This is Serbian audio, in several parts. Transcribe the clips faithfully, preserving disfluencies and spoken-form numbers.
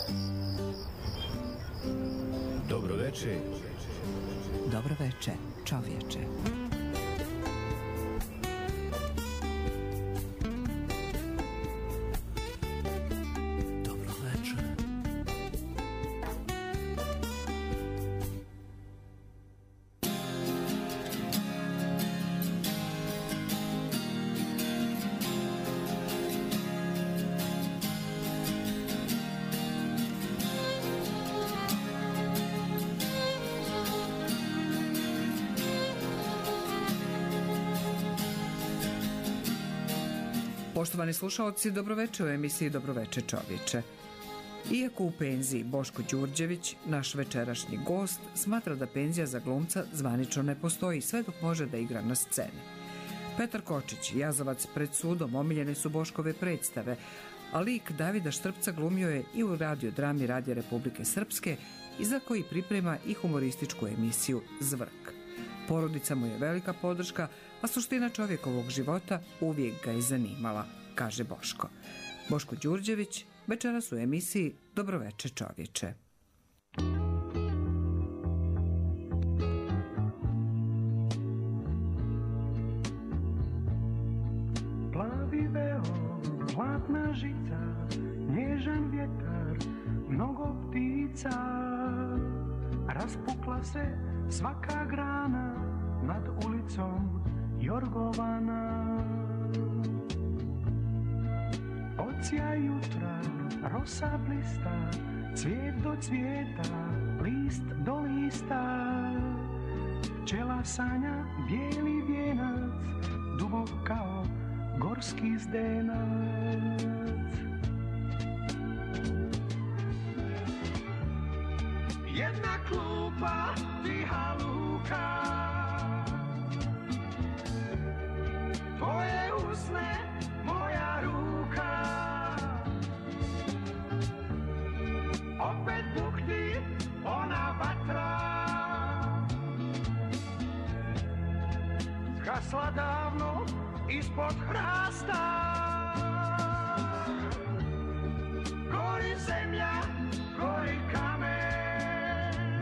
Dobro veče. Dobro veče, čovječe. Poštovani slušaoci, dobroveče u emisiji Dobroveče čovječe. Iako u penziji Boško Đurđević, naš večerašnji gost, smatra da penzija za glumca zvanično ne postoji sve dok može da igra na sceni. Petar Kočić, Jazavac pred sudom, omiljene su Boškove predstave, a lik Davida Štrpca glumio je i u radiodrami Radija Republike Srpske, iza koji priprema i humorističku emisiju Zvrk. Porodica mu je velika podrška, a suština čovjekovog života uvijek ga je zanimala, kaže Boško. Boško Đurđević, večeras u emisiji Dobroveče čovječe. Plavi veo, zlatna žica, nježan vjetar, mnogo ptica, raspukla se svaka grana nad ulicom Jorgovana. Ocija jutra, rosa blista, cvijet do cvijeta, list do lista. Pčela sanja bijeli vijenac, dubok kao gorski zdenac. Jedna klupa tiha luka, tvoje usne, moja ruka. Opet bukti ona vatra, zgasla davno ispod hrasta. Gori zemlja, gori kamen,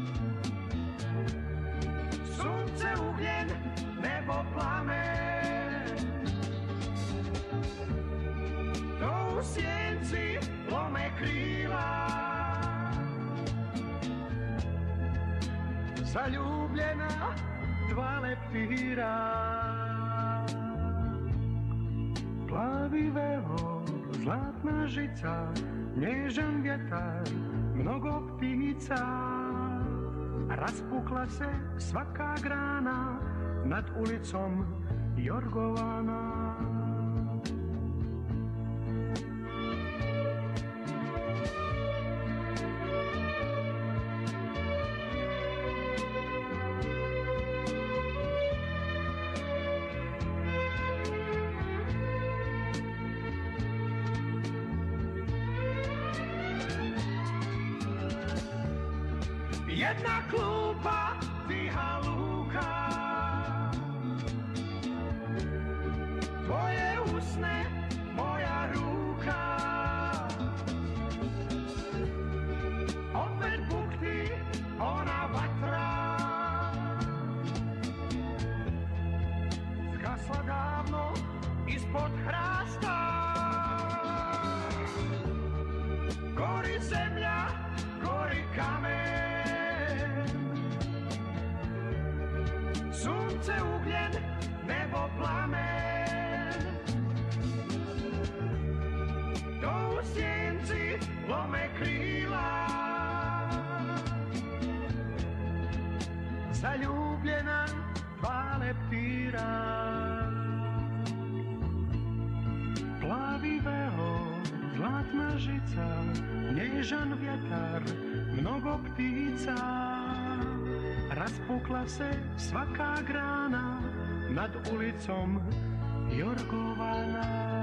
sunce, ugljen, nebo, plamen. To u sjenci lome krila, zaljubljena dva leptira. Plavi veo, zlatna žica, nježan vjetar, mnogo ptica. Raspukla se svaka grana nad ulicom Jorgovana. Jedna klupa tiha luka, tvoje usne, moja ruka. Opet bukti ona vatra, zgasla davno ispod hrasta. Gori zemlja, gori kamen, sunce, ugljen, nebo, plamen. To u sjenci lome krila, zaljubljena dva leptira. Plavi veo, zlatna žica, nježan vjetar, mnogo ptica. Raspukla se svaka grana nad ulicom Jorgovana.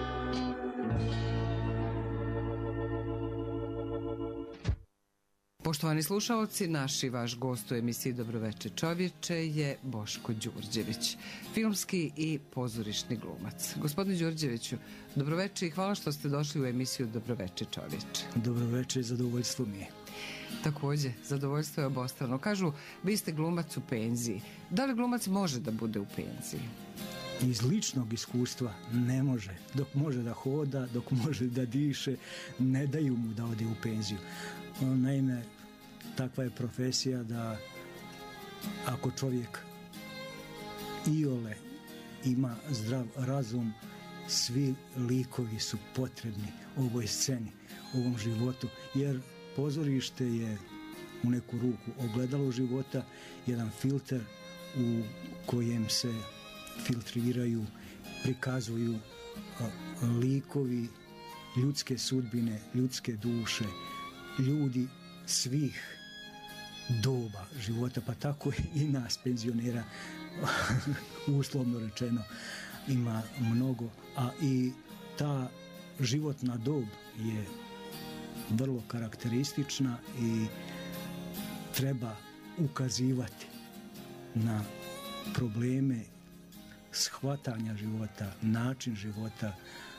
Po Poštovani slušaoci, naš i vaš gost u emisiji Dobroveče čovječe je Boško Đurđević, filmski i pozorišni glumac. Gospodine Đurđeviću, dobroveče i hvala što ste došli u emisiju Dobroveče čovječe. Dobroveče i zadovoljstvo mi je. Također, zadovoljstvo je obostrano. Kažu, vi ste glumac u penziji. Da li glumac može da bude u penziji? Iz ličnog iskustva ne može. Dok može da hoda, dok može da diše, ne daju mu da ode u penziju. Naime, takva je profesija da ako čovjek iole ima zdrav razum, svi likovi su potrebni ovoj sceni, ovom životu, jer pozorište je u neku ruku ogledalo života, jedan filter u kojem se filtriraju, prikazuju likovi, ljudske sudbine, ljudske duše, ljudi svih doba života, pa tako i nas penzionera, uslovno rečeno, ima mnogo, a i ta životna dob je vrlo karakteristična i treba ukazivati na probleme shvatanja života, način života,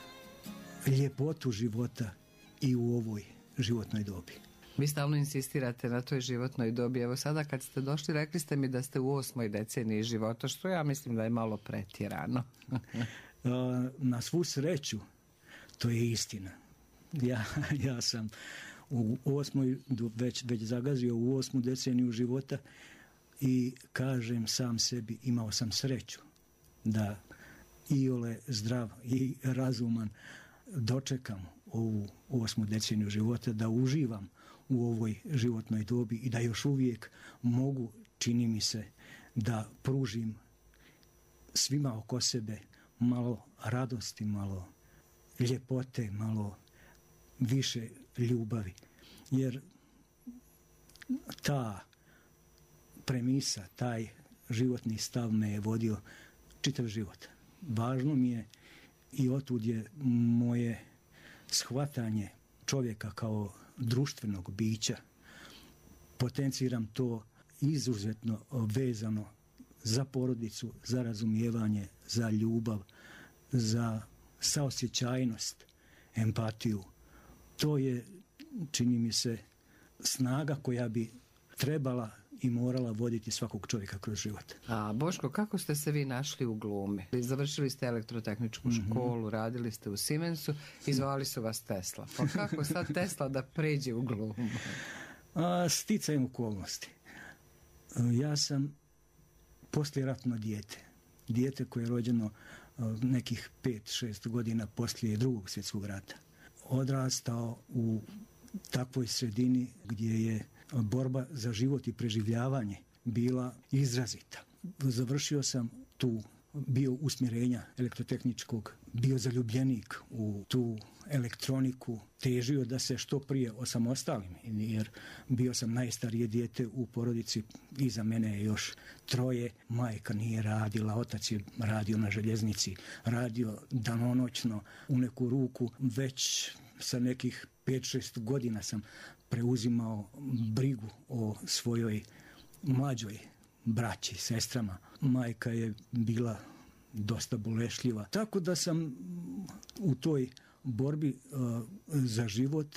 ljepotu života i u ovoj životnoj dobi. Vi stalno insistirate na toj životnoj dobi. Evo sada kad ste došli, rekli ste mi da ste u osmoj deceniji života, što ja mislim da je malo pretjerano. Na svu sreću, to je istina. Ja, ja sam u osmoj, već, već zagazio u osmu deceniju života i kažem sam sebi, imao sam sreću da iole zdrav i razuman dočekam ovu osmu deceniju života, da uživam u ovoj životnoj dobi i da još uvijek mogu, čini mi se, da pružim svima oko sebe malo radosti, malo ljepote, malo više ljubavi. Jer ta premisa, taj životni stav me je vodio čitav život. Važno mi je i otud je moje shvatanje čovjeka kao društvenog bića. Potenciram to izuzetno vezano za porodicu, za razumijevanje, za ljubav, za saosjećajnost, empatiju. To je, čini mi se, snaga koja bi trebala i morala voditi svakog čovjeka kroz život. A Boško, kako ste se vi našli u glumi? Završili ste elektrotehničku mm-hmm. školu, radili ste u Siemensu i zvali su vas Tesla. Pa kako sad Tesla da pređe u glumu? A, sticajem okolnosti. Ja sam poslijeratno dijete. Dijete koje je rođeno nekih pet šest godina poslije drugog svjetskog rata. Odrastao u takvoj sredini gdje je borba za život i preživljavanje bila izrazita. Završio sam tu, bio usmjerenja elektrotehničkog, bio zaljubljenik u tu elektroniku, težio da se što prije osamostalim, jer bio sam najstarije dijete u porodici, iza mene je još troje, majka nije radila, otac je radio na željeznici, radio danonoćno u neku ruku, već sa nekih pet šest godina sam preuzimao brigu o svojoj mlađoj braći, sestrama. Majka je bila dosta bolešljiva. Tako da sam u toj borbi uh, za život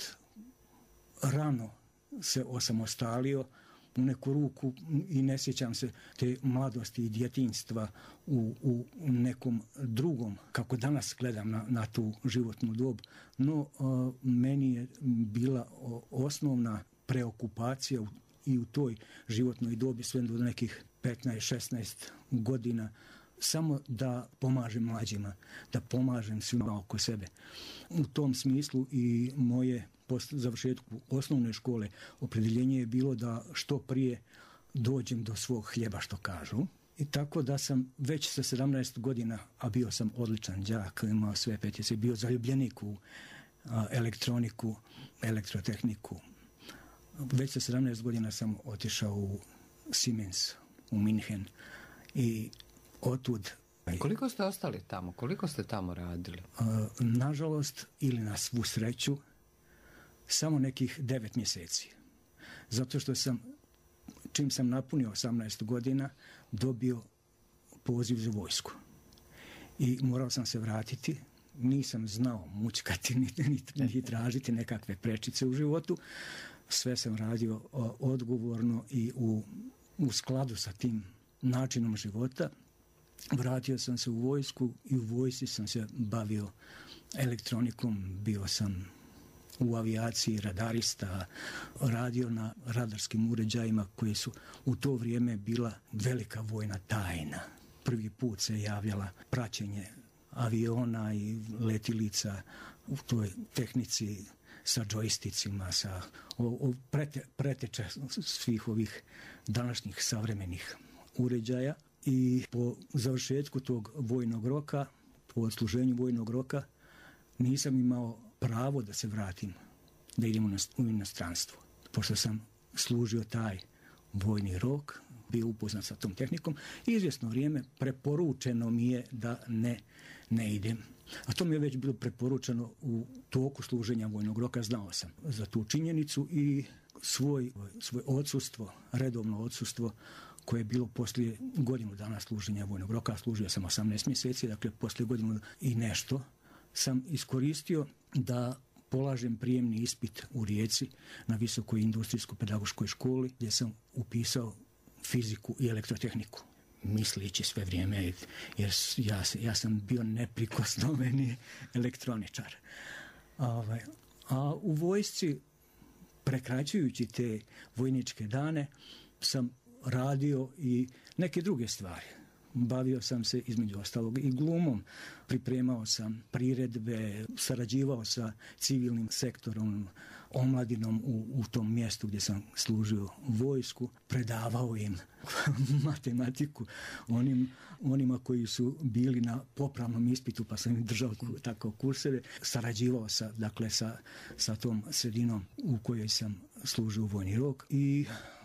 rano se osamostalio u neku ruku i ne sjećam se te mladosti i djetinjstva u, u nekom drugom, kako danas gledam na, na tu životnu dob. No, uh, meni je bila osnovna preokupacija u, i u toj životnoj dobi sve do nekih petnaest šesnaest godina samo da pomažem mlađima, da pomažem svima oko sebe. U tom smislu i moje po završetku osnovne škole opredjeljenje je bilo da što prije dođem do svog hljeba, što kažu. I tako da sam već sa sedamnaest godina, a bio sam odličan đak, imao sve petice, bio zaljubljenik u a, elektroniku, elektrotehniku. Već sa sedamnaest godina sam otišao u Siemens, u Minhen i otud. Koliko ste ostali tamo? Koliko ste tamo radili? A, nažalost, ili na svu sreću, samo nekih devet mjeseci. zato što sam, čim sam napunio osamnaest godina, dobio poziv za vojsku. I morao sam se vratiti, nisam znao mućkati niti, niti, niti tražiti nekakve prečice u životu. Sve sam radio odgovorno i u, u skladu sa tim načinom života. Vratio sam se u vojsku i u vojsci sam se bavio elektronikom, bio sam u avijaciji radarista, radio na radarskim uređajima koji su u to vrijeme bila velika vojna tajna. Prvi put se javljala praćenje aviona i letilica u toj tehnici sa džojsticima, sa o, o prete, preteče svih ovih današnjih savremenih uređaja. I po završetku tog vojnog roka, po odsluženju vojnog roka, nisam imao pravo da se vratim, da idem u inostranstvo. Pošto sam služio taj vojni rok, bio upoznat sa tom tehnikom, i izvjesno vrijeme preporučeno mi je da ne, ne idem. A to mi je već bilo preporučeno u toku služenja vojnog roka, znao sam za tu činjenicu i svoj, svoj odsustvo, redovno odsustvo, koje je bilo poslije godinu dana služenja vojnog roka, služio sam osamnaest mjeseci, dakle poslije godinu i nešto, sam iskoristio da polažem prijemni ispit u Rijeci na Visokoj industrijsko-pedagoškoj školi, gdje sam upisao fiziku i elektrotehniku, misleći sve vrijeme, jer ja, ja sam bio neprikosnoveni elektroničar. A, a u vojsci, prekraćujući te vojničke dane, sam radio i neke druge stvari. Bavio sam se između ostalog i glumom, pripremao sam priredbe, sarađivao sa civilnim sektorom, omladinom u, u tom mjestu gdje sam služio vojsku, predavao im matematiku onim, onima koji su bili na popravnom ispitu, pa sam im držao tako kurseve, sarađivao sa, dakle, sa, sa tom sredinom u kojoj sam služio vojni rok. I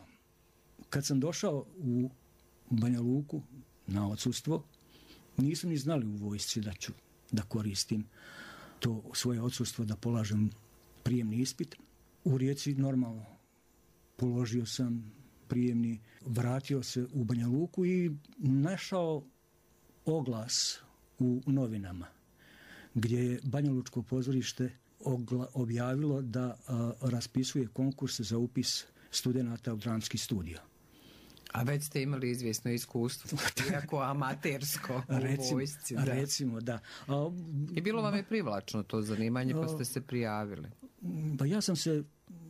kad sam došao u Banja Luku na odsustvo, nisam ni znali u vojsci da ću da koristim to svoje odsustvo, da polažem prijemni ispit. U Rijeci normalno položio sam prijemni, vratio se u Banja Luku i našao oglas u novinama gdje je Banjalučko pozorište ogla, objavilo da a, raspisuje konkurs za upis studenata u dramski studio. A već ste imali izvjesno iskustvo, iako amatersko u recimo, vojsci. Da. Recimo, da. A, I bilo vam je privlačno to zanimanje, pa ste se prijavili? Pa ja sam se,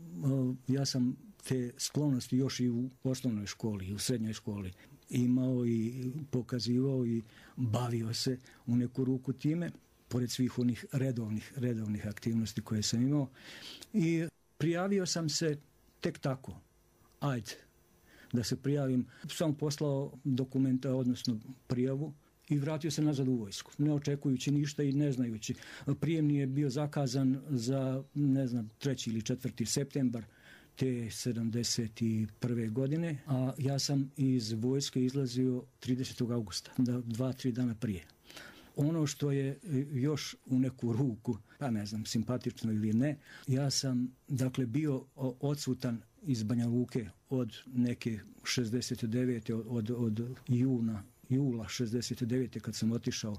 ja sam te sklonosti još i u osnovnoj školi, i u srednjoj školi imao i pokazivao i bavio se u neku ruku time, pored svih onih redovnih, redovnih aktivnosti koje sam imao. I prijavio sam se tek tako, ajde, da se prijavim, sam poslao dokumenta, odnosno prijavu, i vratio se nazad u vojsku, ne očekujući ništa i ne znajući. Prijemni je bio zakazan za, ne znam, treći ili četvrti septembar te sedamdeset prve godine, a ja sam iz vojske izlazio tridesetog augusta, dva, tri dana prije. Ono što je još u neku ruku, pa ne znam, simpatično ili ne, ja sam, dakle, bio odsutan iz Banja Luke od neke šezdeset devete od, od juna, jula šezdeset devete kad sam otišao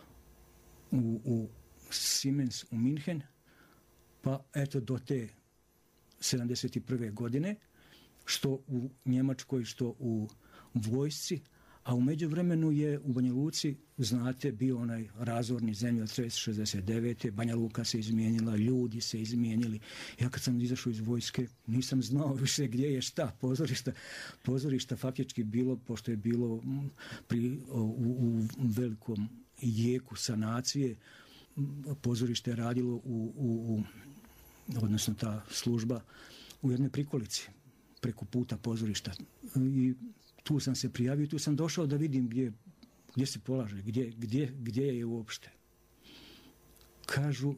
u, u Siemens u Minhen, pa eto do te sedamdeset prve godine, što u Njemačkoj, što u vojsci, a u međuvremenu je u Banja Luci, znate, bio onaj razorni zemljotres šezdeset devete Banja Luka se izmijenila, ljudi se izmijenili. Ja kad sam izašao iz vojske, nisam znao više gdje je šta. Pozorišta, pozorišta faktički bilo, pošto je bilo pri, u, u velikom jeku sanacije, pozorište je radilo u, u, u, odnosno ta služba u jednoj prikolici, preko puta pozorišta. I tu sam se prijavio, tu sam došao da vidim gdje, gdje se polaže, gdje, gdje, gdje je uopšte. Kažu,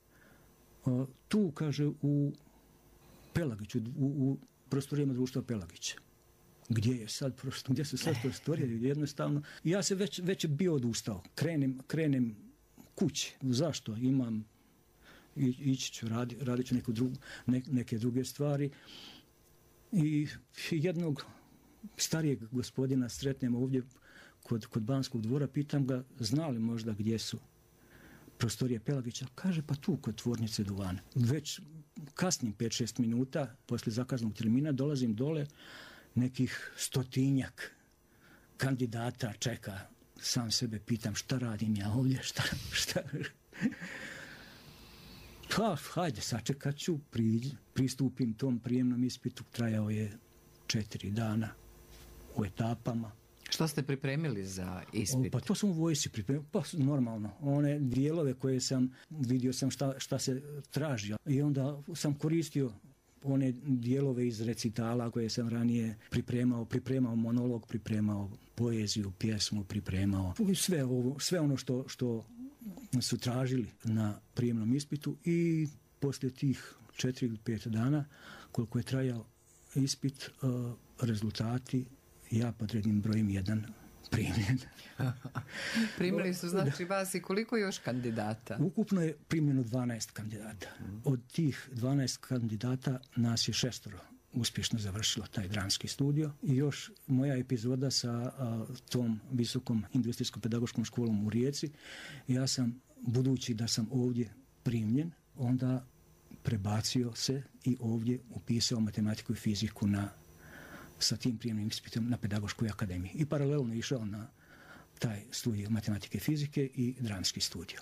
tu, kaže, u Pelagiću, u, u prostorijama društva Pelagića. Gdje je sad prostor, gdje su sad prostorije, jednostavno. Ja se već, već bio odustao. Krenem, krenem kući. Zašto? Imam, ići ću, radi, radit ću neku drugu, ne, neke druge stvari. I jednog starijeg gospodina sretnem ovdje kod, kod Banskog dvora, pitam ga zna li možda gdje su prostorije Pelagića. Kaže pa tu kod tvornice duvana. Već kasnim pet šest minuta poslije zakazanog termina dolazim dole, nekih stotinjak kandidata čeka. Sam sebe pitam šta radim ja ovdje, šta, šta... Pa, hajde, sačekat ću, pri, pristupim tom prijemnom ispitu, trajao je četiri dana u etapama. Što ste pripremili za ispit? O, pa to sam u vojsci pripremio, pa normalno, one dijelove koje sam, vidio sam šta, šta se traži i onda sam koristio one dijelove iz recitala koje sam ranije pripremao, pripremao monolog, pripremao poeziju, pjesmu, pripremao sve, ovo, sve ono što, što su tražili na prijemnom ispitu i poslije tih četiri ili pet dana koliko je trajao ispit, rezultati ja pod rednim brojem jedan primljen. Primili su znači vas i koliko još kandidata? Ukupno je primljeno dvanaest kandidata. Od tih dvanaest kandidata nas je šestoro uspješno završilo taj dramski studio i još moja epizoda sa a, tom visokom industrijskom pedagoškom školom u Rijeci. Ja sam, budući da sam ovdje primljen, onda prebacio se i ovdje upisao matematiku i fiziku na, sa tim prijemnim ispitom na pedagoškoj akademiji. I paralelno išao na taj studij matematike i fizike i dramski studio.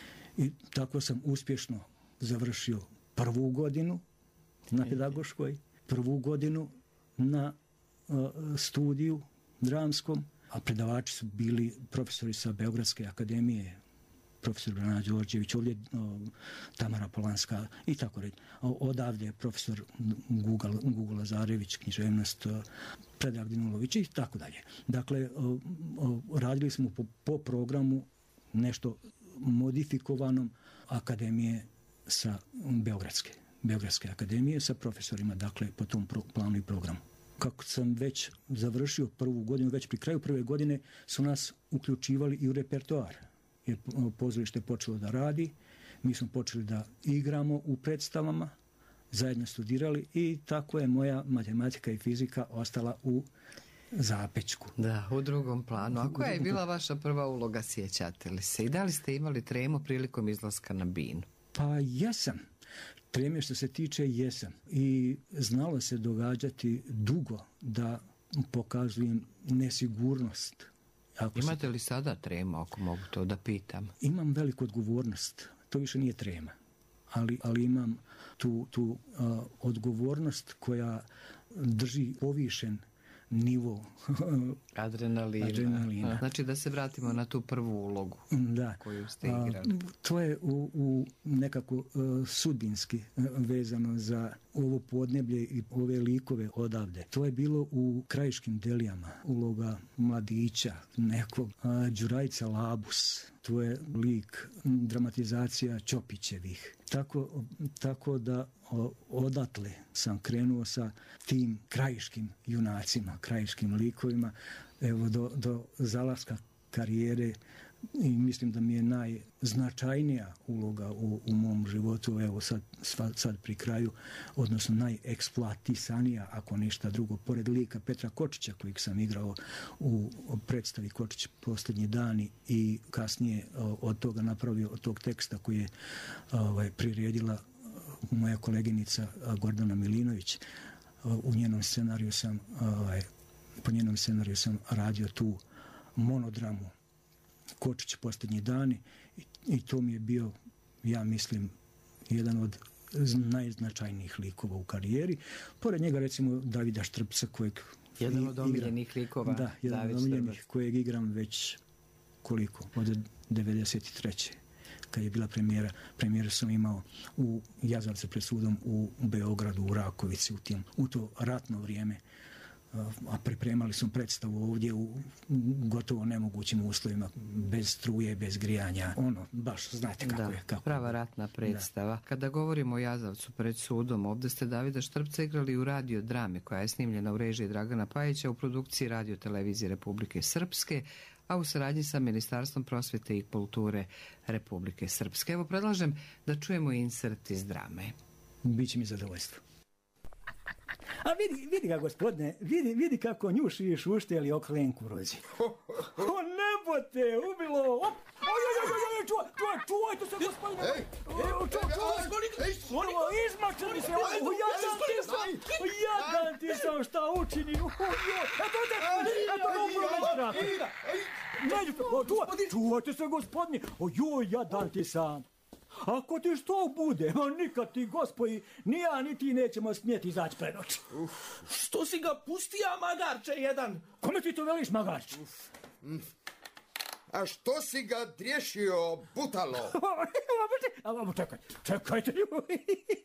I tako sam uspješno završio prvu godinu na pedagoškoj, prvu godinu na uh, studiju dramskom, a predavači su bili profesori sa Beogradske akademije, profesor Brana Đorđević, ovdje uh, Tamara Polanska i tako reći. Odavde je profesor Guga, Guga Lazarević, književnost, uh, Predrag Dinulović i tako dalje. Dakle, uh, uh, radili smo po, po programu nešto modifikovanom akademije sa Beogradske. Beogradske akademije sa profesorima, dakle, po tom pro, planu i programu. Kako sam već završio prvu godinu, već pri kraju prve godine su nas uključivali i u repertoar. Jer pozorište je počelo da radi, mi smo počeli da igramo u predstavama, zajedno studirali i tako je moja matematika i fizika ostala u zapećku. Da, u drugom planu. A koja je bila vaša prva uloga, sjećate li se? I da li ste imali tremu prilikom izlaska na binu? Pa jesam. Treme što se tiče jesam. I znalo se događati dugo da pokazujem nesigurnost. Ako Imate se... li sada tremu, ako mogu to da pitam? Imam veliku odgovornost. To više nije trema. Ali, ali imam tu, tu uh, odgovornost koja drži povišen nivo adrenalina. adrenalina. Znači da se vratimo na tu prvu ulogu da. koju ste igrali. A, to je u, u nekako uh, sudbinski uh, vezano za ovo podneblje i ove likove odavde. To je bilo u krajiškim delijama. Uloga mladića, nekog uh, Đurajca Labus. To je lik, dramatizacija Ćopićevih. Tako, tako da o, odatle sam krenuo sa tim krajiškim junacima, krajiškim likovima, evo do, do zalaska karijere i mislim da mi je najznačajnija uloga u, u mom životu, evo sad, sad pri kraju, odnosno najeksploatisanija, ako ništa drugo, pored lika Petra Kočića kojeg sam igrao u predstavi Kočić posljednji dani i kasnije od toga napravio, od tog teksta koji je ovaj, priredila moja koleginica Gordana Milinović. U njenom scenariju sam ovaj, po njenom scenariju sam radio tu monodramu Kočić posljednji dani i, i to mi je bio, ja mislim, jedan od najznačajnijih likova u karijeri. Pored njega recimo Davida Štrbca kojeg jedan od omiljenih igram, likova. Da, jedan David od omiljenih Štrbac. kojeg igram već koliko? Od devedeset treće kad je bila premijera. Premijeru sam imao u Jazavce pred sudom u Beogradu, u Rakovici, u, tim, u to ratno vrijeme. A pripremali smo predstavu ovdje u gotovo nemogućim uslovima, bez struje, bez grijanja. Ono, baš znate kako da, je. Kako prava ratna predstava. Da. Kada govorimo o Jazavcu pred sudom, ovdje ste Davida Štrbca igrali u radio drame koja je snimljena u režiji Dragana Pajića u produkciji Radio televizije Republike Srpske, a u saradnji sa Ministarstvom prosvjete i kulture Republike Srpske. Evo predlažem da čujemo insert iz drame. Biće mi zadovoljstvo. A vidi, vidi ga, gospodine, vidi, vidi kako njuši šušteli oklenku rozi. O, nebo te, ubilo! Op! Oj, oj, oj, oj, oj, čuvaj, čuvaj, čuvajte se, gospodine! Evo, čuvaj, čuvaj! Izmačili se, o, jadan ti sam, o, jadan ti sam, šta učini, o, joj, eto, eto, eto, dobro, već trate. Čuvaj, čuvajte se, gospodine, o, joj, jadan ti sam. Ako ti što bude, a nikad ti, gospodi, ni ja ni ti nećemo smjeti izaći pred oči. Što si ga pustija, magarče jedan? Kome ti to veliš, magarče? A što si ga driješio, butalo? Amo, čekaj, čekajte, ljudi.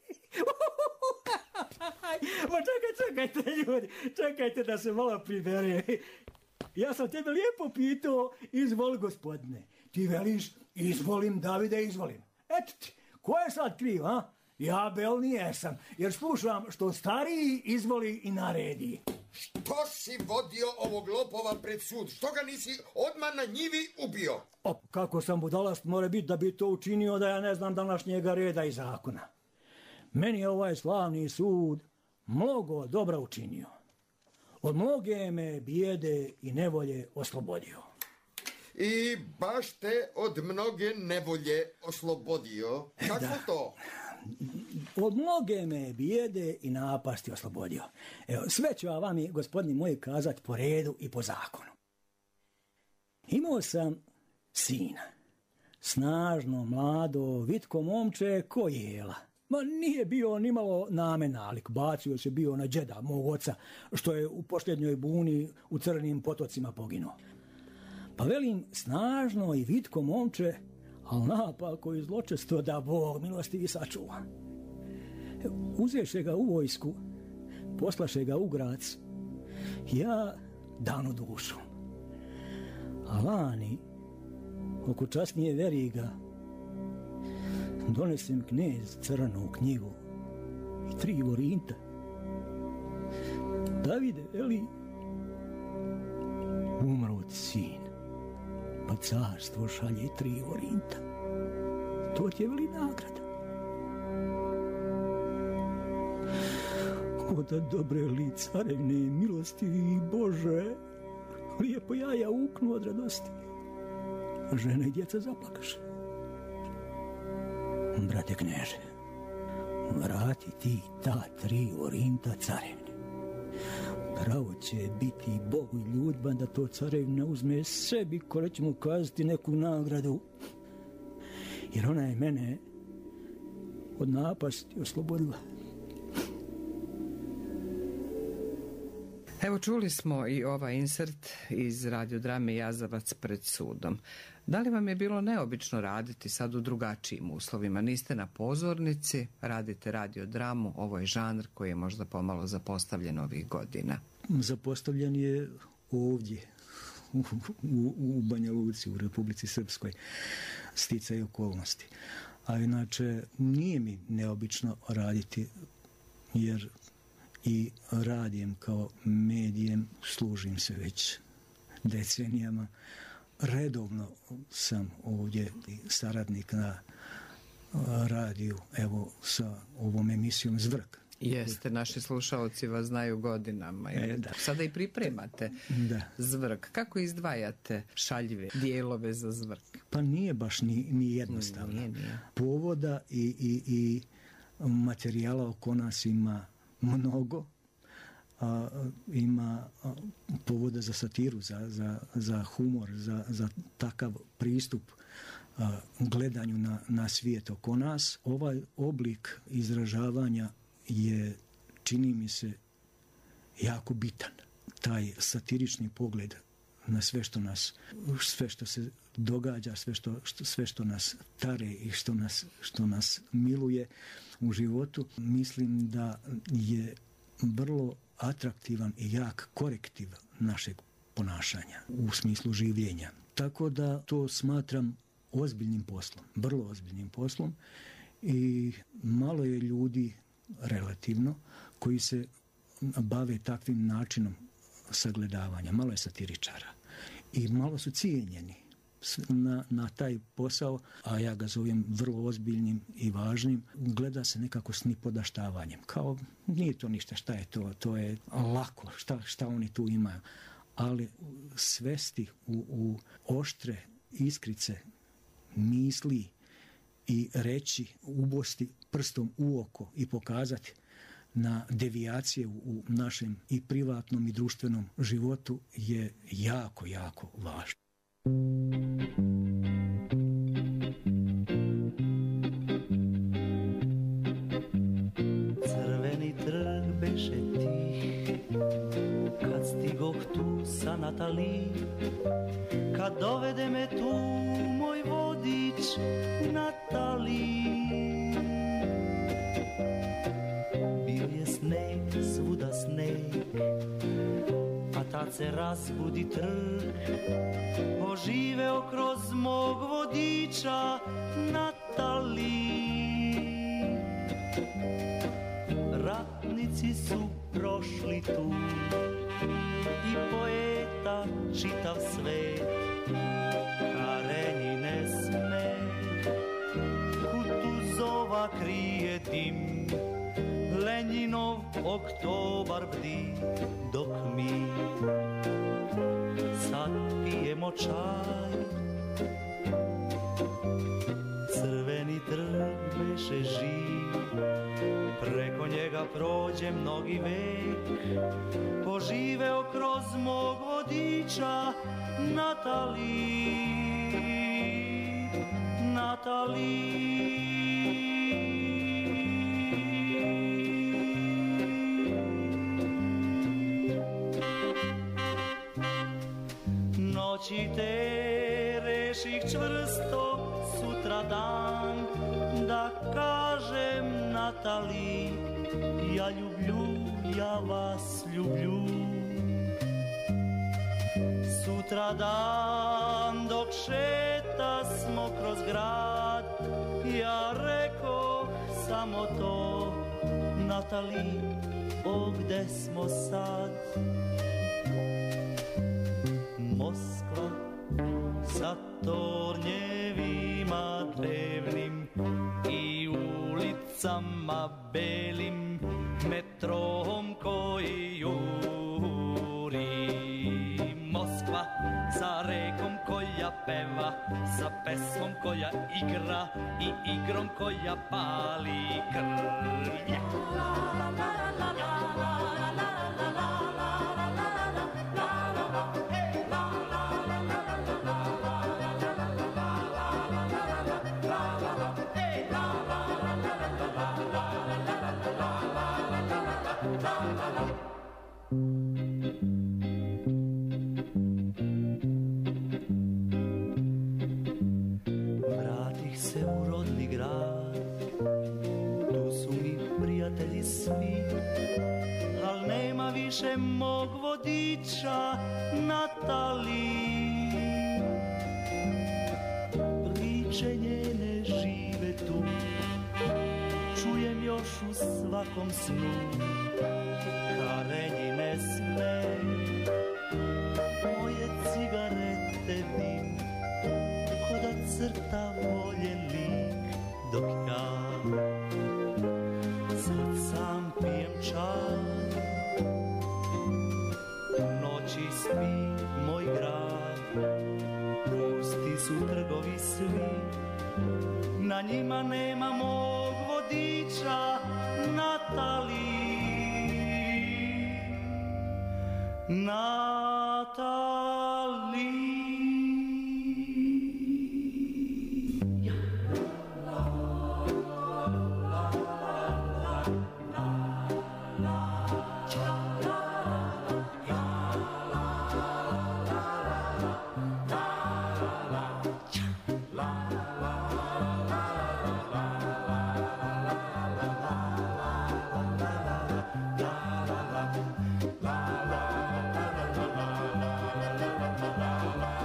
Ma čekaj, čekajte, ljudi. Čekajte da se malo pribere. Ja sam tebe lijepo pitao, izvoli, gospodine. Ti veliš, izvolim, Davide, izvolim. Eto ti, ko je sad kriv, a? Ja bel nijesam, jer slušam što stariji izvoli i naredi. Što si vodio ovog lopova pred sud? Što ga nisi odmah na njivi ubio? O, kako sam budalast mora biti da bi to učinio da ja ne znam današnjega reda i zakona. Meni je ovaj slavni sud mnogo dobra učinio. Od mnoge me bijede i nevolje oslobodio. I baš te od mnoge nevolje oslobodio. Kako da. to? Od mnoge me bijede i napasti oslobodio. Evo, sve ću vam, gospodini moji, kazati po redu i po zakonu. Imao sam sina, snažno, mlado, vitko momče ko jela. Ma nije bio ni malo namen nalik, bacio se bio na džeda mog oca, što je u posljednjoj buni u Crnim potocima poginuo. Pa velim, snažno i vitko momče, ali napako i zločesto da Bog milostivi sačuva. Uzeše ga u vojsku, poslaše ga u Grac, ja danu dušu. A lani, oko časnije veriga, donesem knez crnu knjigu i tri vorinta. Davide, veli, umro ti sin, pa carstvo šalje tri vorinta. To ti je, veli, nagrada. O da dobre li carevne milostivi Bože, lijepo jaja uknu od radosti. Žena i djeca zaplakaše. Brate kneže, vrati ti ta tri vorinta carevni. Pravo će biti Bogu i ljudba da to carevna uzme sebi, ko će mu kazati neku nagradu. Jer ona je mene od napasti oslobodila. Evo, čuli smo i ovaj insert iz radiodrame Jazavac pred sudom. Da li vam je bilo neobično raditi sad u drugačijim uslovima? Niste na pozornici, radite radiodramu, ovo je žanr koji je možda pomalo zapostavljen ovih godina. Zapostavljen je ovdje, u, u, u Banja Luci, u Republici Srpskoj, sticaj okolnosti. A inače, nije mi neobično raditi, jer i radijem kao medijem, služim se već decenijama. Redovno sam ovdje saradnik na radiju, evo sa ovom emisijom Zvrk. Jeste, naši slušalci vas znaju godinama. E, da. Sada i pripremate da. Zvrk. Kako izdvajate šaljive dijelove za Zvrk? Pa nije baš ni, ni jednostavno. Nije, nije. Povoda i, i, i materijala oko nas ima mnogo. A, ima a, povoda za satiru, za, za, za humor, za, za takav pristup a, gledanju na, na svijet oko nas. Ovaj oblik izražavanja je, čini mi se, jako bitan. Taj satirični pogled na sve što nas, sve što se događa, sve što, što, sve što nas tare i što nas, što nas miluje u životu, mislim da je vrlo atraktivan i jak korektiv našeg ponašanja u smislu življenja. Tako da to smatram ozbiljnim poslom, vrlo ozbiljnim poslom, i malo je ljudi relativno koji se bave takvim načinom sagledavanja. Malo je satiričara i malo su cijenjeni. na, na taj posao, a ja ga zovem vrlo ozbiljnim i važnim, gleda se nekako s nipodaštavanjem. Kao, nije to ništa, šta je to, to je lako, šta, šta oni tu imaju. Ali svesti u, u oštre iskrice misli i reći, ubosti prstom u oko i pokazati na devijacije u našem i privatnom i društvenom životu je jako, jako važno. Crveni trg beše tih, kad stigoh tu sa Natali, kad dovede me tu moj vodič Natali. Bio je sneg, svuda sneg, a tad se razbudi trg, oživeo kroz mog vodiča Natali. Ratnici su prošli tu i poeta čitav svet, Karenjine sme, Kutuzova krije dim, Lenjinov oktobar bdi, dok mi sad pijemo čaj. Crveni trg beše živ, preko njega prođe mnogi vek, poživeo kroz mog vodiča Natali, Natali. Noći te reših čvrsto sutra dan, da kažem Natali, ja ljublju, ja vas ljublju. Sutra dan dok šeta smo kroz grad, ja rekoh samo to, Natali, o gde smo sad? Moskva sa tornjevima drevnim i ulicama belim, metrom koji juri. Moskva sa rekom koja peva, sa pesmom koja igra i igrom koja pali krv. Vratih se u rodni grad, tu su mi prijatelji svi, al nema više mog vodiča Natali. Priče njene žive tu, čujem još u svakom snu, Karenjine sme, moje cigarete dim, ko da crta voljen lik, dok ja sad sam pijem čaj. U noći spi moj grad, pusti su trgovi svi, na njima nema mog vodiča Natali. Natali. La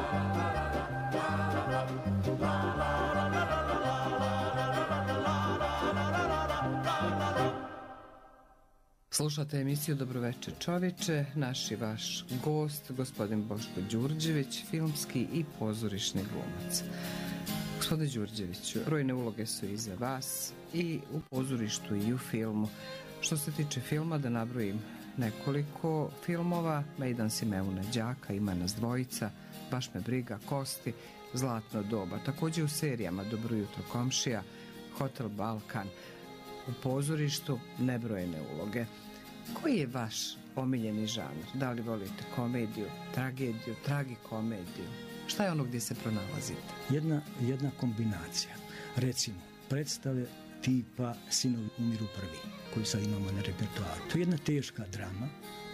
Slušate emisiju Dobroveče čovječe, naš i vaš gost, gospodin Boško Đurđević, filmski i pozorišni glumac. Gospodine Đurđeviću, brojne uloge su iza vas i u pozorištu i u filmu. Što se tiče filma, da nabrojim nekoliko filmova: Mejdan Simeona Đaka, Ima nas dvojica, Baš me briga, Kosti, Zlatno doba. Također u serijama Dobro jutro komšija, Hotel Balkan. U pozorištu nebrojene uloge. Koji je vaš omiljeni žanr? Da li volite komediju, tragediju, tragikomediju? Šta je ono gdje se pronalazite? Jedna, jedna kombinacija. Recimo, predstave tipa Sinovi umiru prvi, koju sad imamo na repertoaru. To je jedna teška drama,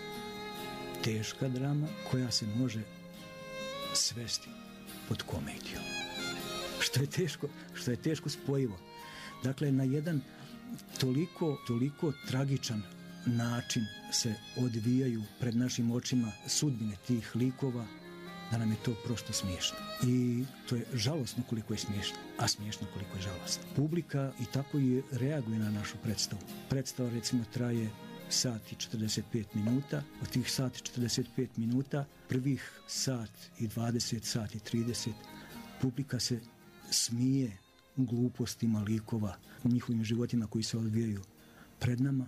teška drama koja se može svesti pod komediju. Što je teško, što je teško spojivo. Dakle, na jedan toliko, toliko tragičan način se odvijaju pred našim očima sudbine tih likova da nam je to prosto smiješno. I to je žalosno koliko je smiješno, a smiješno koliko je žalosno. Publika i tako i reaguje na našu predstavu. Predstava recimo traje sat i četrdeset pet minuta. Od tih sat i četrdeset pet minuta, prvih sat i dvadeset, sat i trideset, publika se smije glupostima likova u njihovim životima koji se odvijaju pred nama,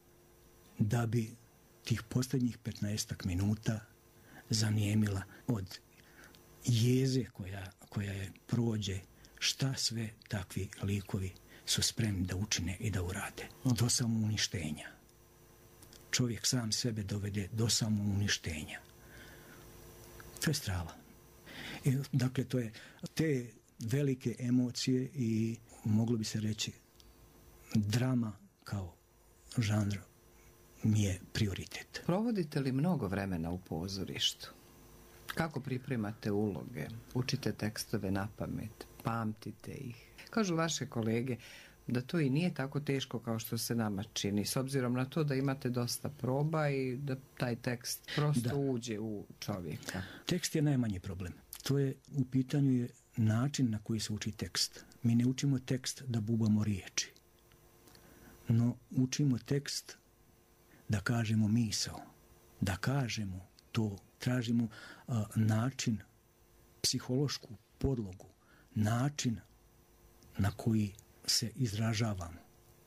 da bi tih posljednjih petnaestak minuta zanijemila od jeze koja, koja je prođe šta sve takvi likovi su spremni da učine i da urade. Do samouništenja. Čovjek sam sebe dovede do samouništenja. To je strava. I, dakle, to je te velike emocije i moglo bi se reći drama kao žanr mi je prioritet. Provodite li mnogo vremena u pozorištu? Kako pripremate uloge? Učite tekstove na pamet? Pamtite ih? Kažu vaše kolege da to i nije tako teško kao što se nama čini, s obzirom na to da imate dosta proba i da taj tekst prosto da. uđe u čovjeka. Tekst je najmanji problem. To je, u pitanju je način na koji se uči tekst. Mi ne učimo tekst da bubamo riječi, no učimo tekst da kažemo misao, da kažemo to, tražimo a, način, psihološku podlogu, način na koji se izražavamo.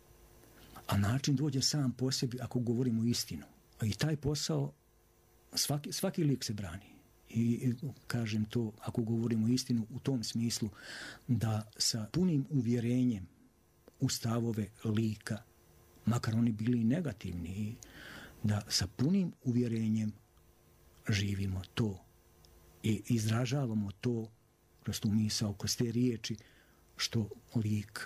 A način dođe sam po sebi ako govorimo istinu. I taj posao, svaki, svaki lik se brani. I, I kažem to, ako govorimo istinu u tom smislu, da sa punim uvjerenjem u stavove lika, makar oni bili negativni, i da sa punim uvjerenjem živimo to i izražavamo to kroz tu misao, kroz te riječi što lik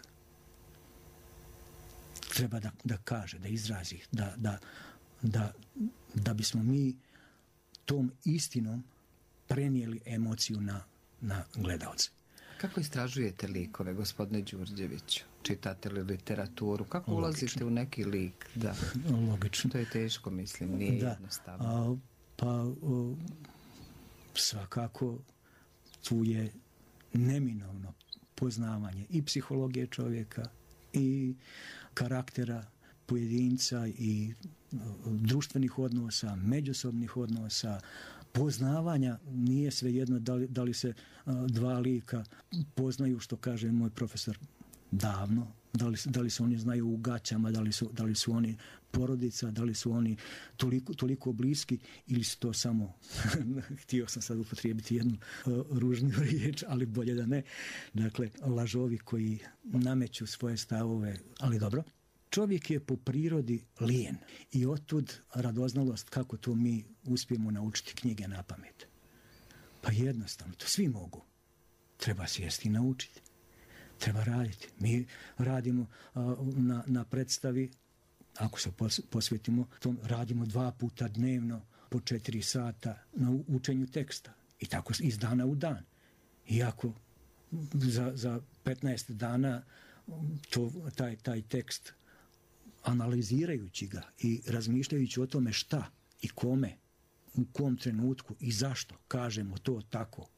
treba da, da kaže, da izrazi, da, da, da, da bismo mi tom istinom prenijeli emociju na, na gledalce. Kako istražujete likove, gospodine Đurđeviću? Čitate li literaturu? Kako Logično. ulazite u neki lik? Da. Logično. To je teško, mislim, nije da. jednostavno. A, pa o, svakako tu je neminovno poznavanje i psihologije čovjeka i karaktera pojedinca i o, društvenih odnosa, međusobnih odnosa, poznavanja. Nije svejedno da li, da li se a, dva lika poznaju, što kaže moj profesor, davno, da li, da li se oni znaju u gaćama, da li su, da li su oni porodica, da li su oni toliko, toliko bliski ili su to samo, htio sam sad upotrijebiti jednu uh, ružnu riječ, ali bolje da ne, dakle, lažovi koji nameću svoje stavove, ali dobro. Čovjek je po prirodi lijen i otud radoznalost kako to mi uspijemo naučiti knjige na pamet. Pa jednostavno, to svi mogu. Treba sjesti i naučiti. Treba raditi. Mi radimo a, na, na predstavi, ako se posvetimo, to radimo dva puta dnevno po četiri sata na učenju teksta. I tako iz dana u dan. Iako za, za petnaest dana to, taj, taj tekst, analizirajući ga i razmišljajući o tome šta i kome, u kom trenutku i zašto kažemo to tako,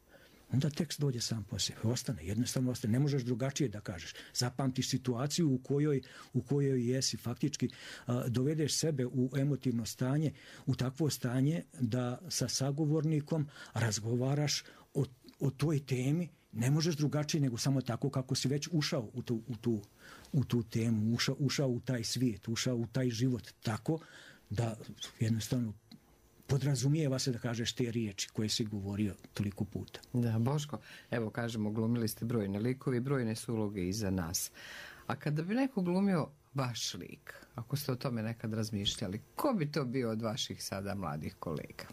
onda tekst dođe sam po sebi, ostane, jednostavno ostane, ne možeš drugačije da kažeš. Zapamtiš situaciju u kojoj, u kojoj jesi, faktički a, dovedeš sebe u emotivno stanje, u takvo stanje da sa sagovornikom razgovaraš o, o toj temi, ne možeš drugačije nego samo tako kako si već ušao u tu, u tu, u tu temu, ušao, ušao u taj svijet, ušao u taj život, tako da jednostavno podrazumijeva se da kažeš te riječi koje si govorio toliko puta. Da, Boško, evo kažemo, glumili ste brojne likovi, brojne su uloge iza nas. A kada bi neko glumio vaš lik, ako ste o tome nekad razmišljali, ko bi to bio od vaših sada mladih kolega?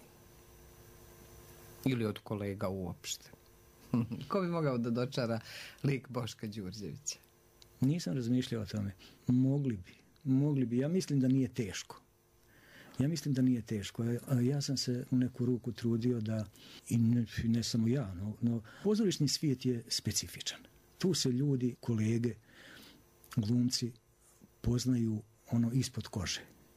Ili od kolega uopšte? Ko bi mogao da dočara lik Boška Đurđevića? Nisam razmišljao o tome. Mogli bi. Mogli bi. Ja mislim da nije teško. Ja mislim da nije teško. Ja sam se u neku ruku trudio da, i ne, ne samo ja, no, no pozorišni svijet je specifičan. Tu se ljudi, kolege, glumci poznaju ono ispod kože.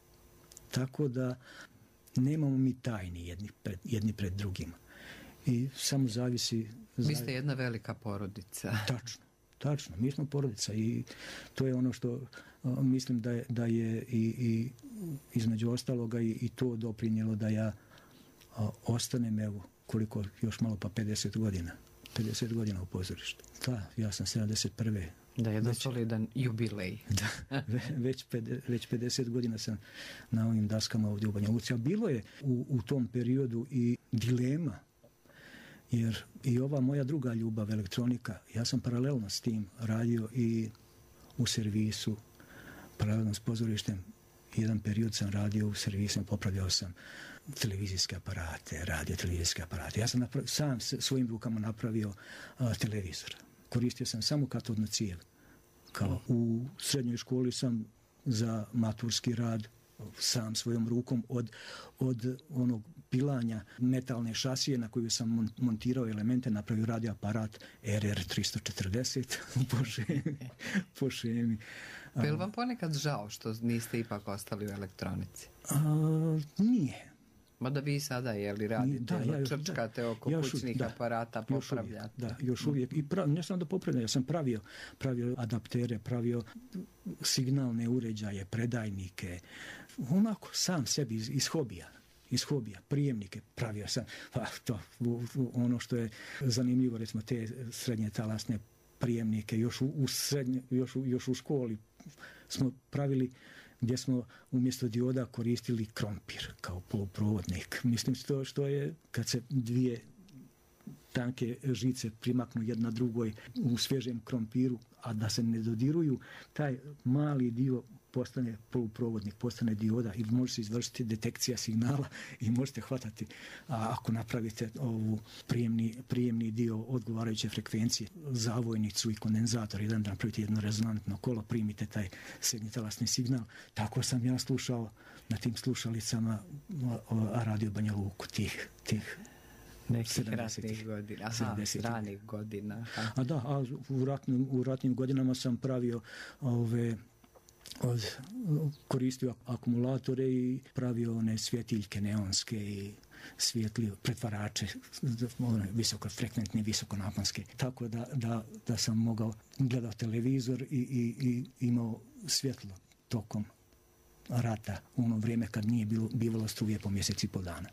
Tako da nemamo mi tajni jedni pred, jedni pred drugima. I samo zavisi... Vi ste jedna velika porodica. Tačno. Tačno, mi smo porodica i to je ono što a, mislim da je, da je i, i između ostaloga i, i to doprinijelo da ja a, ostanem, evo, koliko još malo pa pedeset godina. pedeset godina u pozorištu. Da, ja sam sedamdeset prve. Da, jedan već, solidan jubilej. Da, već, već pedeset godina sam na ovim daskama ovdje u Banja Luci. A bilo je u, u tom periodu i dilema. Jer i ova moja druga ljubav, elektronika, ja sam paralelno s tim radio i u servisu, paralelno s pozorištem. Jedan period sam radio u servisu, popravljao sam televizijske aparate, radio televizijske aparate. Ja sam napravio, sam svojim rukama napravio a, televizor. Koristio sam samo katodnu cijev. Kao u srednjoj školi sam za maturski rad sam svojom rukom od, od onog pilanja metalne šasije na koju sam montirao elemente, napravio radio aparat R R tristo četrdeset po šemi. Po šemi. Pa je li vam ponekad žao što niste ipak ostali u elektronici? A, nije. Mada vi sada, je li radite, da, ja još, črčkate da, oko kućnih uvijek, aparata, popravljate? Još uvijek, da, još uvijek. I prav, ne samo da popravljam, ja sam pravio, pravio adaptere, pravio signalne uređaje, predajnike, onako sam sebi iz, iz hobija. iz hobija, prijemnike pravio sam, pa to, u, u, ono što je zanimljivo, recimo te srednje talasne prijemnike, još u, u, srednje, još u, još u školi smo pravili gdje smo umjesto dioda koristili krompir kao poluprovodnik. Mislim što, što je kad se dvije tanke žice primaknu jedna drugoj u svježem krompiru, a da se ne dodiruju, taj mali dio postane poluprovodnik, postane dioda i može se izvršiti detekcija signala i možete hvatati, a ako napravite ovu prijemni, prijemni dio odgovarajuće frekvencije, zavojnicu i kondenzator, jedan da napravite jedno rezonantno kolo, primite taj srednjetalasni signal. Tako sam ja slušao na tim slušalicama Radio Banja Luku, tih, tih nekih ratnih godina, aha, ranih godina. Aha. A da, a u ratnim, u ratnim godinama sam pravio ove, od, koristio akumulatore i pravio one svjetiljke neonske i svjetlio pretvarače, one visokofrekventne, visokonaponske. Tako da, da, da sam mogao gledati televizor i, i, i imao svjetlo tokom rata u ono vrijeme kad nije bilo, bivalo struje po mjeseci i pol dana.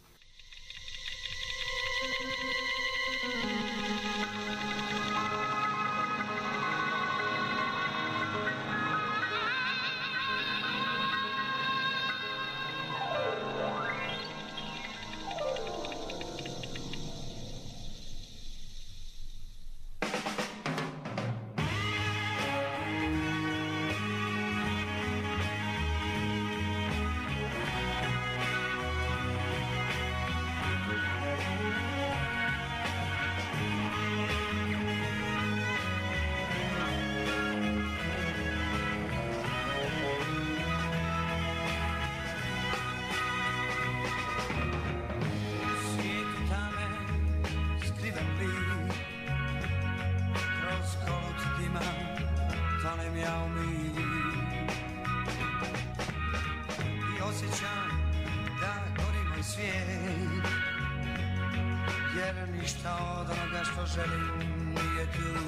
ništa od onoga što želim nije tu.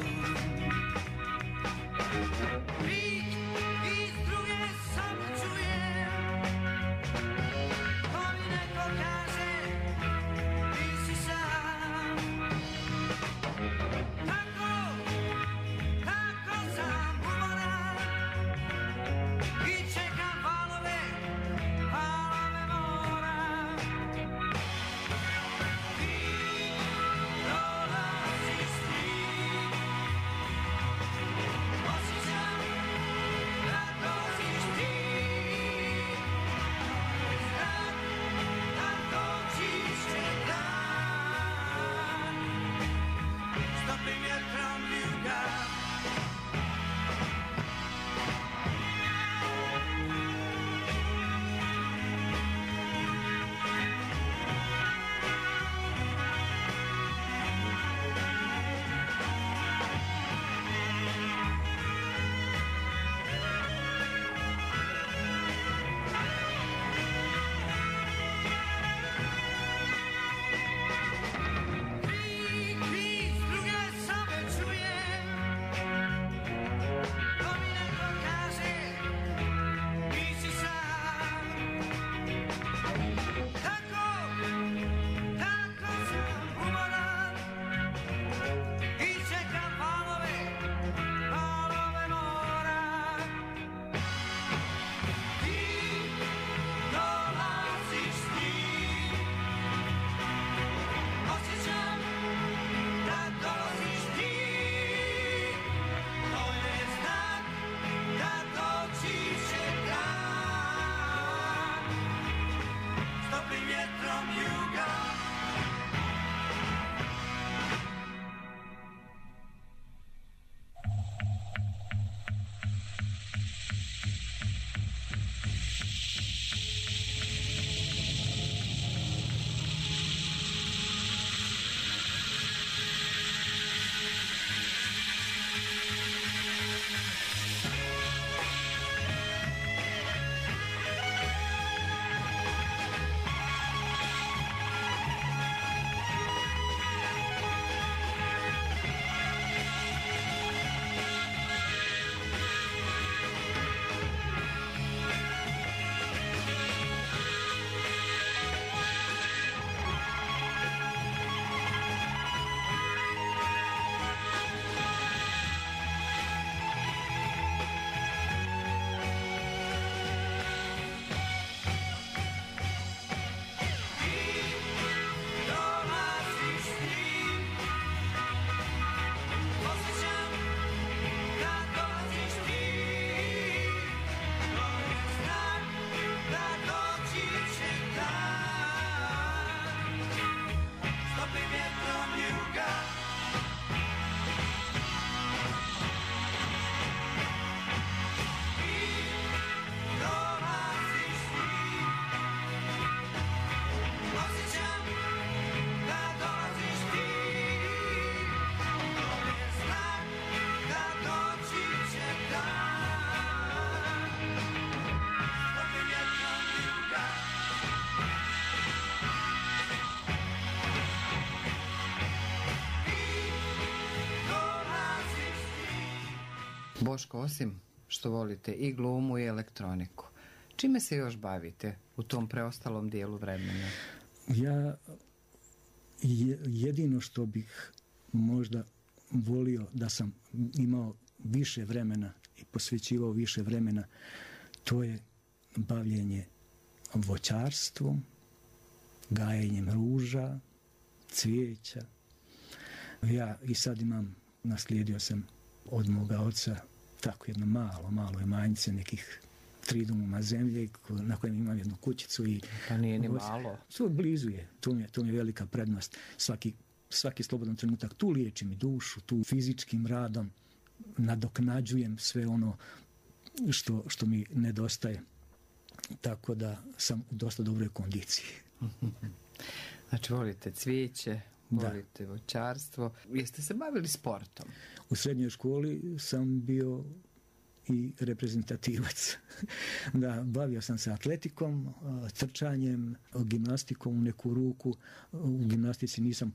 Vik iz druge sobe čujem, ko mi neko kaže, ti si sam. Tako, tako sam umoran i čekam valove, valove mora. Ti dolaziš ti, osjećam da dođiš ti. Znak da doći će dan, stopim vjetrom juga. Vik iz druge sobe čujem, ko mi neko kaže, nisi sam. Tako, tako sam umoran i čekam valove, valove mora. Ti dolaziš ti, osjećam da dolaziš ti. To je znak da doći će dan, stopim vjetrom juga. Dolaziš ti, osjećam da dolaziš ti. To je znak da doći će dan, stopim vjetrom juga. Ti dolaziš ti, osjećam da dolaziš ti. To je znak da doći će dan, stopim vjetrom juga. Ti dolaziš ti. Boško, osim što volite i glumu i elektroniku, čime se još bavite u tom preostalom dijelu vremena? Ja je- jedino što bih možda volio da sam imao više vremena i posvećivao više vremena, to je bavljenje voćarstvom, gajenjem ruža, cvijeća. Ja i sad imam, naslijedio sam od moga oca tako jedno malo, malo imanjice, nekih tri duma zemlje ko- na kojem imam jednu kućicu i Pa nije ni malo. to blizu je, to mi je, to mi je velika prednost. Svaki, svaki slobodan trenutak tu liječim i dušu, tu fizičkim radom nadoknađujem sve ono što, što mi nedostaje. Tako da sam u dosta dobroj kondiciji. Znači, volite cvijeće, Da. volite voćarstvo. Jeste se bavili sportom? U srednjoj školi sam bio i reprezentativac. Da, bavio sam se atletikom, a, trčanjem, gimnastikom u neku ruku. U gimnastici nisam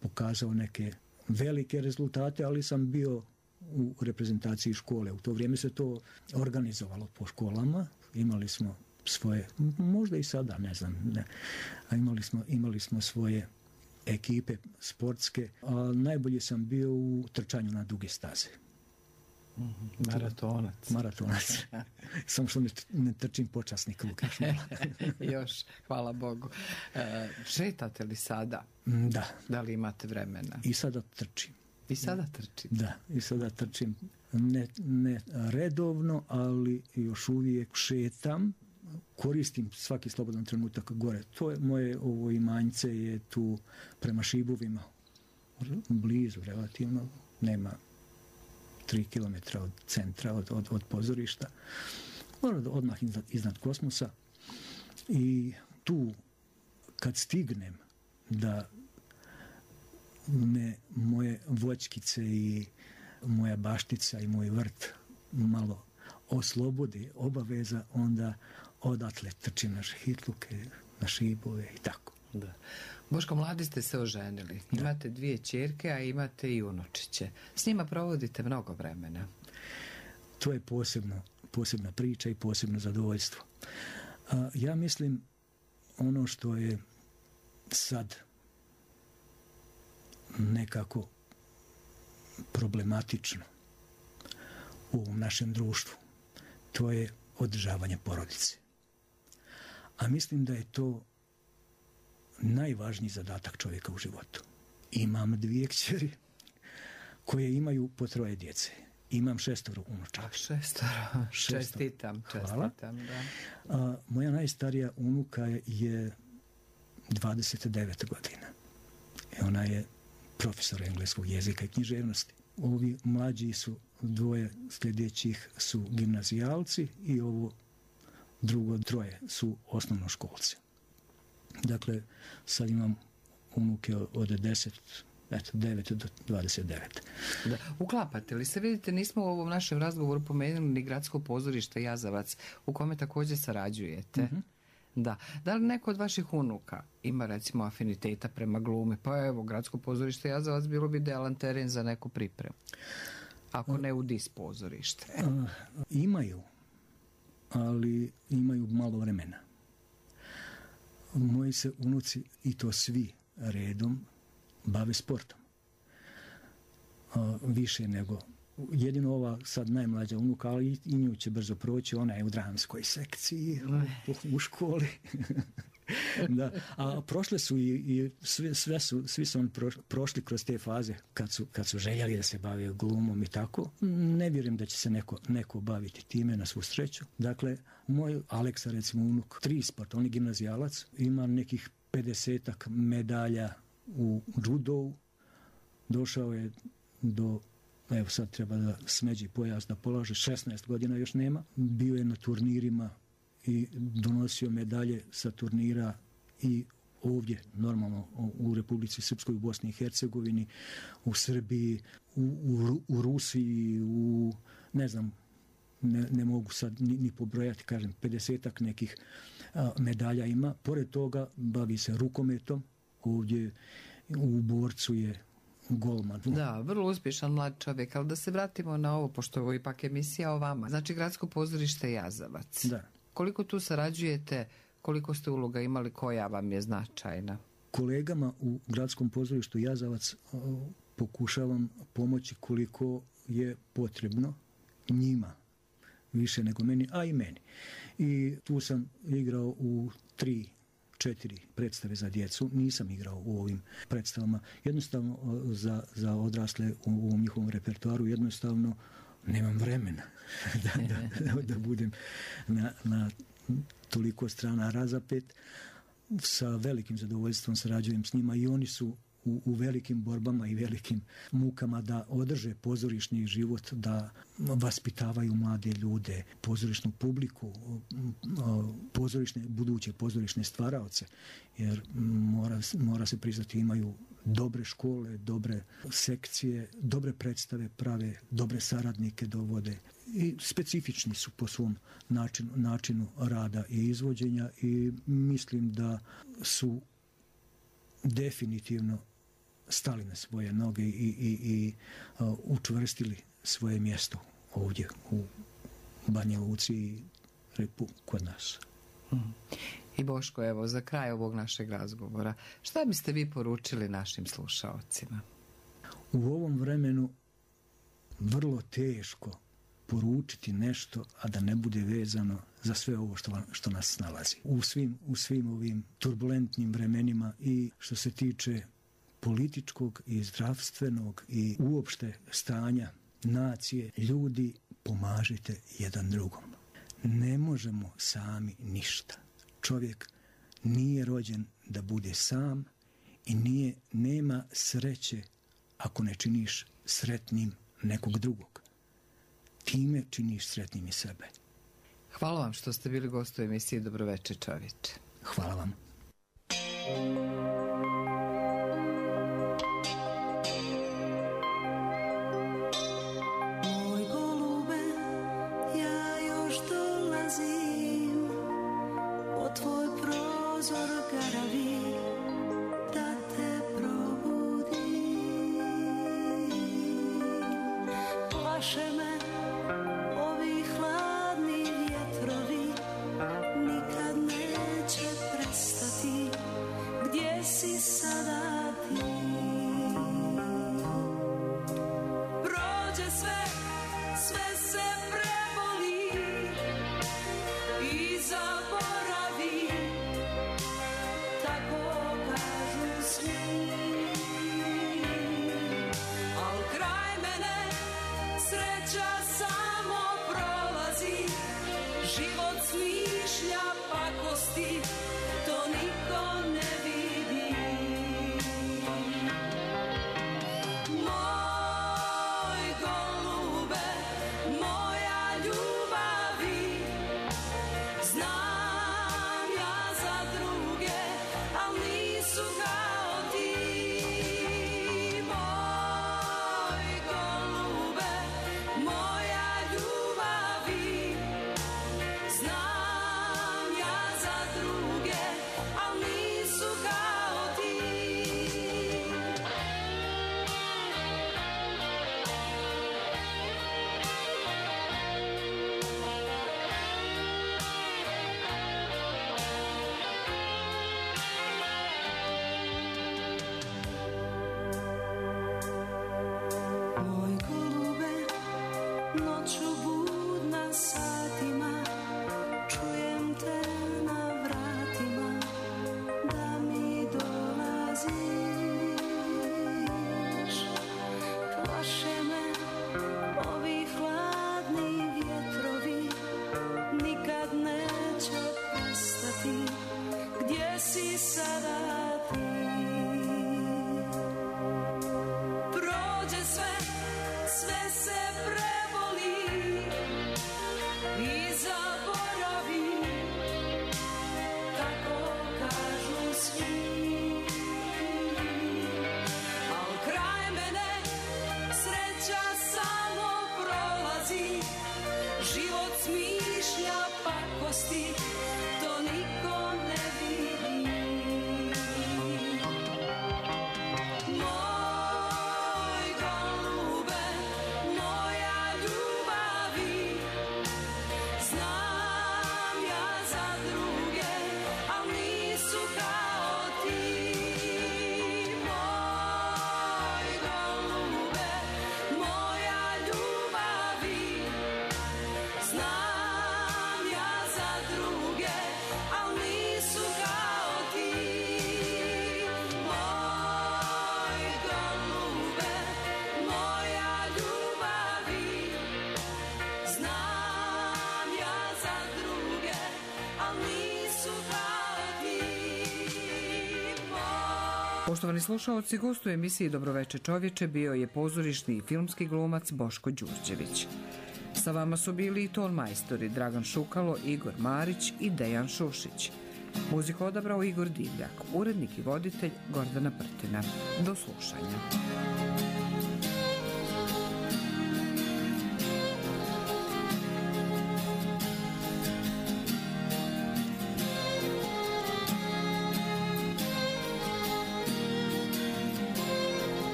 pokazao neke velike rezultate, ali sam bio u reprezentaciji škole. U to vrijeme se to organizovalo po školama. Imali smo svoje, možda i sada, ne znam, ne, a imali smo, imali smo svoje ekipe sportske, a najbolje sam bio u trčanju na duge staze. Mm-hmm. Maratonac. Maratonac. Samo što ne, ne trčim počasni krug. Još, hvala Bogu. E, šetate li sada? Da. Da li imate vremena? I sada trčim. I sada trčite? Da, i sada trčim. Ne, ne redovno, ali još uvijek šetam. Koristim svaki slobodan trenutak gore. To je moje ovo imanjce je tu prema Šibovima. Blizu relativno. Nema tri kilometra od centra, od, od, od pozorišta. Odmah iznad, iznad Kosmosa. I tu kad stignem da me moje voćkice i moja baštica i moj vrt malo oslobodi obaveza, onda odatle trčim na Hitluke, na Šibove i tako. Da. Boško, mladi ste se oženili. Da. Imate dvije ćerke, a imate i unučiće. S njima provodite mnogo vremena. To je posebno, posebna priča i posebno zadovoljstvo. A, ja mislim ono što je sad nekako problematično u ovom našem društvu, to je održavanje porodice. A mislim da je to najvažniji zadatak čovjeka u životu. Imam dvije kćeri koje imaju po troje djece. Imam šestoro unučaka. Šestoro. Čestitam, čestitam. Da. A, moja najstarija unuka je dvadeset devet godina. I ona je profesor engleskog jezika i književnosti. Ovi mlađi su, dvoje sljedećih su gimnazijalci i ovo drugo troje su osnovnoškolci. Dakle, sad imam unuke od deset, eto, devet do dvadeset devet. Da. Uklapate li se? Vidite, nismo u ovom našem razgovoru pomenuli ni Gradsko pozorište Jazavac, u kome također sarađujete. Mm-hmm. Da. Da li neko od vaših unuka ima recimo afiniteta prema glumi? Pa evo, Gradsko pozorište Jazavac bilo bi idealan teren za neku pripremu. Ako ne u dis pozorište. A, imaju, ali imaju malo vremena. Moji se unuci, i to svi redom, bave sportom. A, više nego jedino ova sad najmlađa unuka, ali i nju će brzo proći, ona je u dramskoj sekciji u, u školi. Da, a prošle su i, i sve, sve su, svi su on prošli kroz te faze kad su, kad su željeli da se bave glumom i tako. Ne vjerujem da će se neko, neko baviti time, na svu sreću. Dakle, moj Aleksa, recimo unuk, tri sport, on je gimnazijalac, ima nekih pedesetak medalja u judovu, došao je do, evo sad treba da smeđi pojas da polaže, šesnaest godina još nema, bio je na turnirima i donosio medalje sa turnira i ovdje, normalno, u Republici Srpskoj, u Bosni i Hercegovini, u Srbiji, u, u, u Rusiji, u, ne znam, ne, ne mogu sad ni, ni pobrojati, kažem, pedesetak nekih a, medalja ima. Pored toga bavi se rukometom, ovdje u Borcu je golman. Da, vrlo uspješan mlad čovjek, ali da se vratimo na ovo, pošto je ovo ipak emisija o vama. Znači, Gradsko pozorište Jazavac. Da. Koliko tu sarađujete, koliko ste uloga imali, koja vam je značajna? Kolegama u Gradskom pozorištu Jazavac o, pokušavam pomoći koliko je potrebno njima, više nego meni, a i meni. I tu sam igrao u tri, četiri predstave za djecu, nisam igrao u ovim predstavama. Jednostavno za, za odrasle u, u njihovom repertoaru, jednostavno nemam vremena da, da, da budem na, na toliko strana razapet. Sa velikim zadovoljstvom sarađujem s njima i oni su u, u velikim borbama i velikim mukama da održe pozorišni život, da vaspitavaju mlade ljude, pozorišnu publiku, pozorišne, buduće pozorišne stvaraoce, jer mora, mora se priznati, imaju dobre škole, dobre sekcije, dobre predstave prave, dobre saradnike dovode i specifični su po svom načinu, načinu rada i izvođenja i mislim da su definitivno stali na svoje noge i, i, i uh, učvrstili svoje mjesto ovdje u Banja Luci i Repu kod nas. Mm. I Boško, evo, za kraj ovog našeg razgovora, šta biste vi poručili našim slušaocima? U ovom vremenu vrlo teško poručiti nešto, a da ne bude vezano za sve ovo što, što nas nalazi. U svim, u svim ovim turbulentnim vremenima i što se tiče političkog i zdravstvenog i uopšte stanja nacije, ljudi, pomažite jedan drugom. Ne možemo sami ništa. Čovjek nije rođen da bude sam i nije, nema sreće ako ne činiš sretnim nekog drugog. Time činiš sretnim i sebe. Hvala vam što ste bili gost u emisiji Dobroveče čovječe. Hvala vam. Moj golube, ja još dolazim, o tvoj prozor garavi, da te probudim. Plaše me ovi hladni vjetrovi, nikad neće prestati. Gdje si sada ti? Prođe sve, sve se preboli i zaboravi, tako kažu svi. Al kraj mene sreća samo prolazi, život smišlja pakosti, to niko ne vidi. Moj golube, moja ljubavi, znam ja za druge, al nisu kao ti. Moj golube, moja ljubavi, znam ja za druge, al nisu kao ti. Moj golube, noću budna satima, čujem te na vratima, da mi dolaziš. Plaše me ovi hladni vjetrovi, nikad neće prestati. Gdje si sada ti? Prođe sve, sve se preboli i zaboravi, tako kažu svi. Al kraj mene sreća samo prolazi, život smišlja pakosti, to niko ne vidi. Moj golube, moja ljubavi, znam ja za druge, al nisu kao ti. Moj golube, moja ljubavi, znam ja za druge, al nisu kao ti. Moj golube, moja ljubavi, znam ja za druge, al nisu kao ti. Poštovani slušaoci, gost u emisiji Dobroveče čovječe bio je pozorišni i filmski glumac Boško Đurđević. Sa vama su bili i ton majstori Dragan Šukalo, Igor Marić i Dejan Šušić. Muziku odabrao Igor Divljak, urednik i voditelj Gordana Prtina. Do slušanja.